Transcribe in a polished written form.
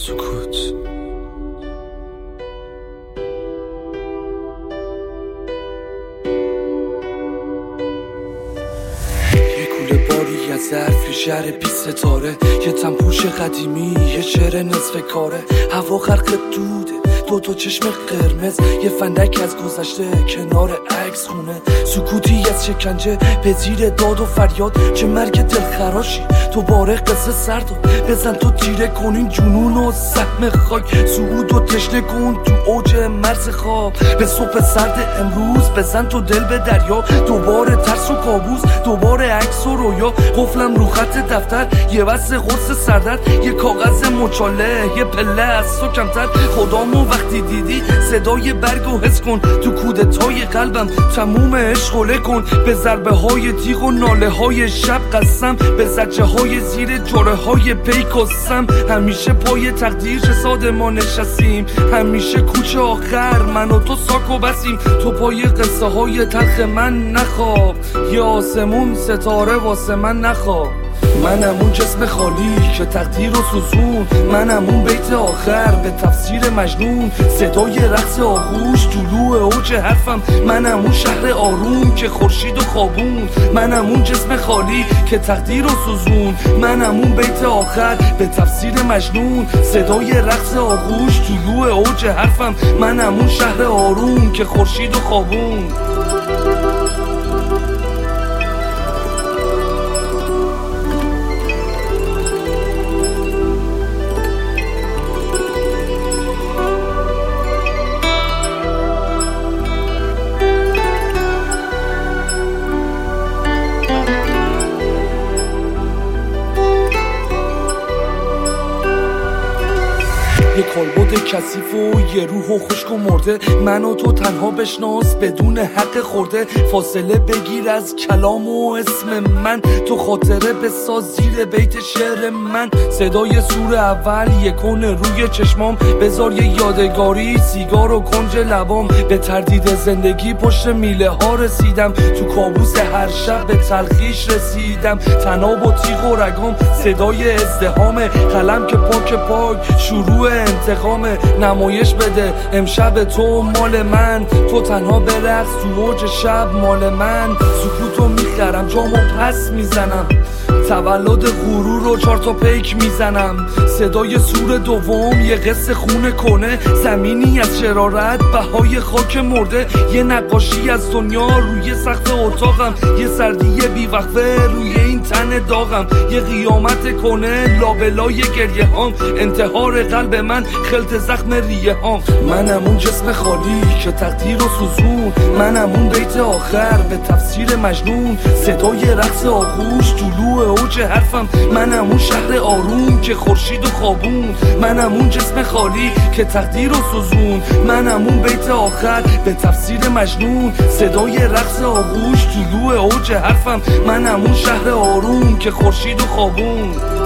سکوت. یه کوله باری از ظرف، یه شهر بی ستاره، یه تنپوش قدیمی، یه شعر نصف کاره، هوا غرق دوده، دوتا چشم قرمز، یه فندک از گذشته کنار عکس خونه، سکوتی از شکنجه به زیر داد و فریاد. چه مرگ دلخراشی دوباره قصه سرد و بزن تو تیره کنین جنون و سهم خاک، صعود و تشنه کن تو اوج مرز خواب. به صبح سرد امروز بزن تو دل به دریا، دوباره ترس و کابوس، دوباره عکس و رویا. قفلم رو خط دفتر، یه بس قرص سردرد، یه کاغذ مچاله، یه پله از تو کمتر. خدامو وقتی دیدی صدای برگ و حس کن، تو کودتای قلبم تموم عشق کن. به ضربه های تیغ و ناله های شب قسم، به زجه های زیر جوره های پیک و سم. همیشه پای تقدیر چه ساده ما نشستیم، همیشه کوچه آخر من و تو ساک و بسیم. تو پای قصه های تلخ من نخواب، یا آسمون ستاره واسه من نخواب. منم اون جسم خالی که تقدیر و سوزون، منم اون بیت آخر به تفسیر مجنون، صدای رقص آغوش طلوع اوج حرفم. منم اون شهر آروم که خورشید و خوابون، منم اون جسم خالی که تقدیر و سوزون، منم اون بیت آخر به تفسیر مجنون، صدای رقص آغوش طلوع اوج حرفم. منم اون شهر آروم که خورشید و خوابون. یه کالبد کثیف و یه روح و خشک و مرده، من و تو تنها بشناس بدون حق خورده. فاصله بگیر از کلام و اسم من، تو خاطره بساز زیر بیت شعر من. صدای سور اول یکون روی چشمام، بذار یه یادگاری سیگار و کنج لبام. به تردید زندگی پشت میله ها رسیدم، تو کابوس هر شب به تلخیش رسیدم. تناب و تیغ و رگام صدای ازدهام، قلم که پاک شروع انتقام. نمایش بده امشب تو مال من، تو تنها برقص تو اوج شب مال من. سکوتو میخرم جامو پس میزنم، تولد غرور رو 4 تا پیک میزنم. صدای سور دوم یه قصه خونه کنه، زمینی از شرارت بهای خاک مرده. یه نقاشی از دنیا روی سقف اتاقم، یه سردی بیوقفه روی این تن داغم. یه قیامت کنه لابلای گریه هام، انتحار قلب من خلط زخم ریه هام. منم اون جسم خالی که تقدیر و سوزون، منم اون بیت آخر به تفسیر مجنون، صدای رقص آغوش طلوع اوج حرفم. منم اون شهر آروم که خورشید و خوابون، منم اون جسم خالی که تقدیر و سوزون، منم اون بیت آخر به تفسیر مجنون، صدای رقص آغوش طلوع اوج حرفم. منم اون شهر آروم که خورشید و خوابون.